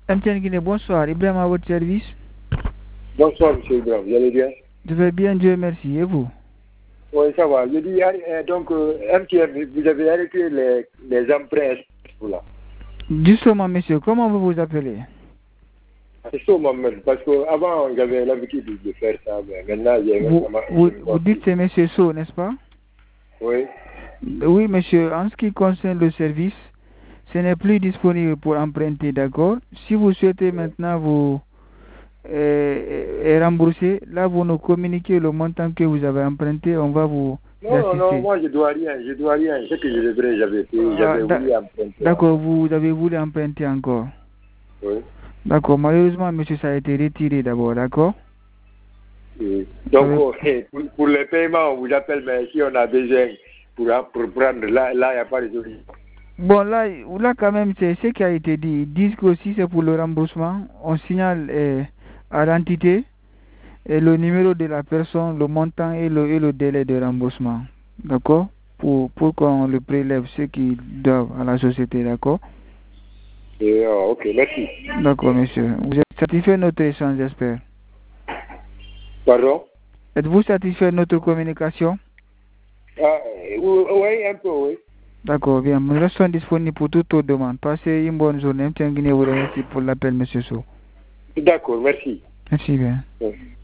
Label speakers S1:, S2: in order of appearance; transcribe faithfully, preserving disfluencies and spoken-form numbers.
S1: M T N Guinée, bonsoir. Ibrahim à votre service.
S2: Bonsoir, monsieur Ibrahim. Vous allez bien?
S1: Je vais bien, Dieu merci. Et vous?
S2: Oui, ça va. Je dis, euh, donc, euh, M T N, vous avez arrêté les, les emprunts. Là.
S1: Justement, monsieur, comment vous vous appelez?
S2: C'est ça, moi-même. Parce qu'avant, j'avais l'habitude de faire ça. Mais maintenant, j'ai
S1: Vous, vous, vous dites c'est monsieur So, n'est-ce pas?
S2: Oui.
S1: Oui, monsieur. En ce qui concerne le service, ce n'est plus disponible pour emprunter, d'accord? Si vous souhaitez maintenant vous euh, rembourser, là, vous nous communiquez le montant que vous avez emprunté, on va vous
S2: Non,
S1: assister.
S2: non, non, moi, je ne dois rien. Je dois rien. Ce que je devrais, j'avais fait, j'avais
S1: Ah,
S2: voulu emprunter.
S1: D'accord, vous avez voulu emprunter encore?
S2: Oui.
S1: D'accord, malheureusement, monsieur, ça a été retiré d'abord, d'accord?
S2: Oui. Donc, avez... pour, pour les paiements, on vous appelle, mais si on a besoin pour, pour prendre, là, il n'y a pas de solution.
S1: Bon, là, là, quand même, c'est ce qui a été dit. Ils disent que si c'est pour le remboursement, on signale euh, à l'entité et le numéro de la personne, le montant et le, et le délai de remboursement. D'accord? Pour, pour qu'on le prélève, ceux qui doivent à la société, d'accord?
S2: Et, oh, ok, merci.
S1: D'accord, monsieur. Vous êtes satisfait de notre échange, j'espère?
S2: Pardon?
S1: Êtes-vous satisfait de notre communication?
S2: Ah, oui, un peu, oui.
S1: D'accord, bien. Nous restons disponibles pour toutes vos demandes. Passez une bonne journée. M T N Guinée vous remercie pour l'appel, monsieur So.
S2: D'accord, merci.
S1: Merci bien.
S2: Oui.